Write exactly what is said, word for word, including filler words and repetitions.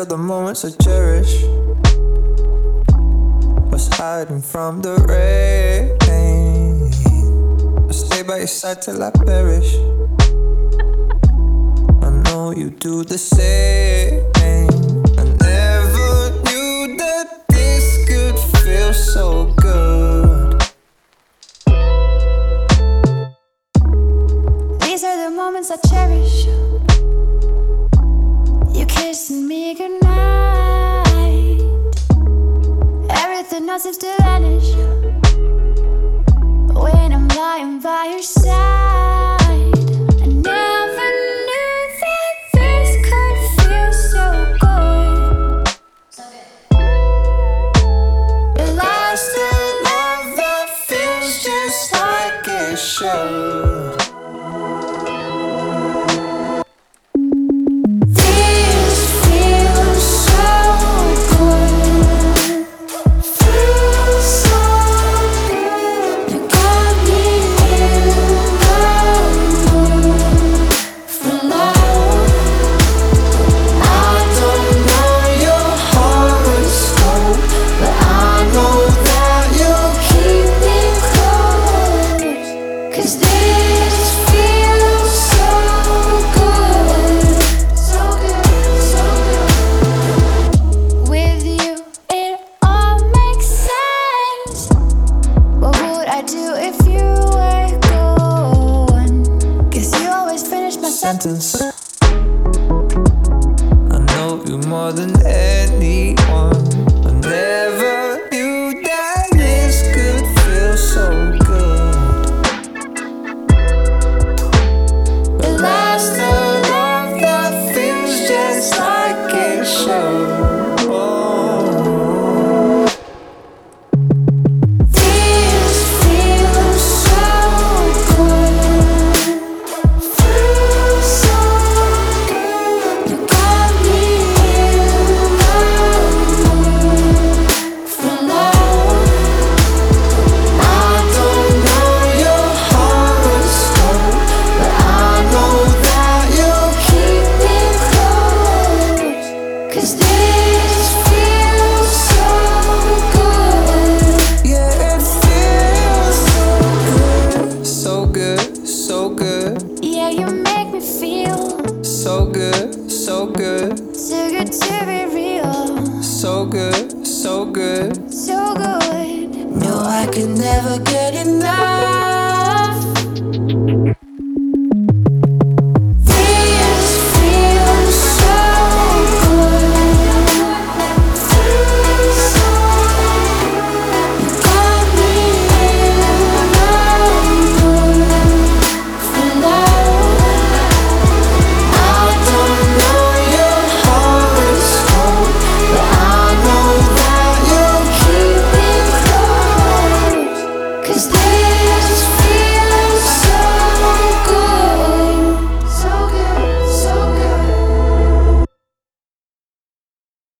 are the moments I cherish. Was hiding from the rain. I stay by your side till I perish. I know you do the same. I never knew that this could feel so good. These are the moments I cherish. You kissing me goodnight. Everything else seems to vanish when I'm lying by your side. I never knew that this could feel so good. At last, a love that feels just like it should. This feels so good. Feels so good. You got me in the mood for love. I don't know your horoscope, but I know that you'll Keep me close, 'cause this feels so good. So good, so good. With you, it all makes sense. What would I do if you were gone? 'Cause you always finish my sentence. sentence. I know you more than anyone. I never knew that this could feel so good. At last, a love that feels just like it should. Oh. This feels so good. Feels so good. You got me in the mood for love. I don't know your horoscope, but I know that you'll Keep me close, 'cause this feels so good. Yeah, it feels so good. So good, so good. Yeah, you make me feel So good, so good. too good to be real. So good, so good. So good. No, I could never get enough.